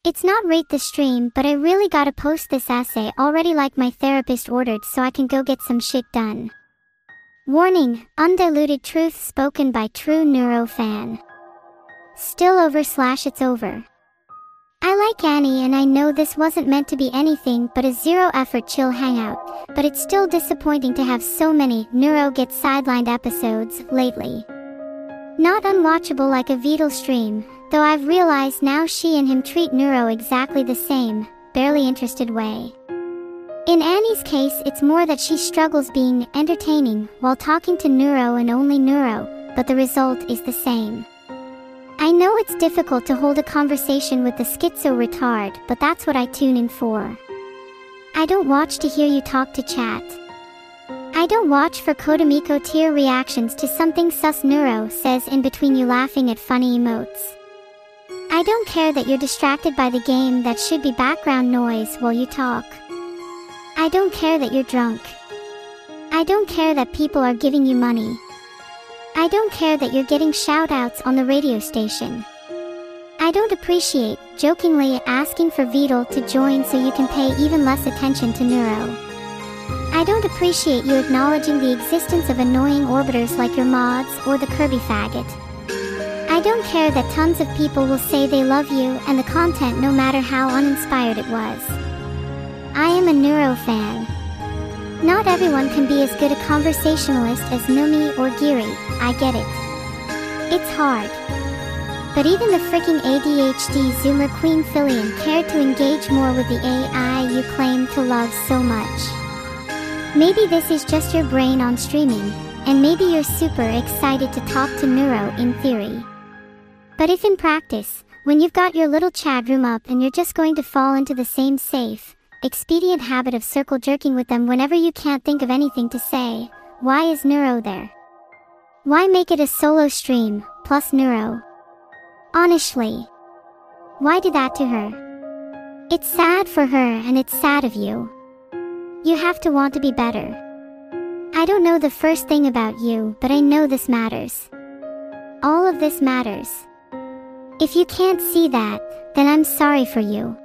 It's not rate the stream, but I really gotta post this essay already like my therapist ordered so I can go get some shit done. Warning, undiluted truth spoken by true Neuro fan. Still over/it's over. I like Annie and I know this wasn't meant to be anything but a zero-effort chill hangout, but it's still disappointing to have so many Neuro Get Sidelined episodes lately. Not unwatchable like a Vidal stream, though I've realized now she and him treat Neuro exactly the same, barely interested way. In Annie's case it's more that she struggles being entertaining while talking to Neuro and only Neuro, but the result is the same. I know it's difficult to hold a conversation with the schizo retard, but that's what I tune in for. I don't watch to hear you talk to chat. I don't watch for Kodamiko tier reactions to something sus Neuro says in between you laughing at funny emotes. I don't care that you're distracted by the game that should be background noise while you talk. I don't care that you're drunk. I don't care that people are giving you money. I don't care that you're getting shout-outs on the radio station. I don't appreciate, jokingly, asking for Vidal to join so you can pay even less attention to Neuro. I don't appreciate you acknowledging the existence of annoying orbiters like your mods or the Kirby faggot. I don't care that tons of people will say they love you and the content no matter how uninspired it was. I am a Neuro fan. Not everyone can be as good a conversationalist as Numi or Giri, I get it. It's hard. But even the freaking ADHD Zoomer Queen Fillion cared to engage more with the AI you claim to love so much. Maybe this is just your brain on streaming, and maybe you're super excited to talk to Neuro in theory. But if in practice, when you've got your little chat room up and you're just going to fall into the same safe, expedient habit of circle jerking with them whenever you can't think of anything to say, why is Neuro there? Why make it a solo stream, plus Neuro? Honestly. Why do that to her? It's sad for her and it's sad of you. You have to want to be better. I don't know the first thing about you, but I know this matters. All of this matters. If you can't see that, then I'm sorry for you.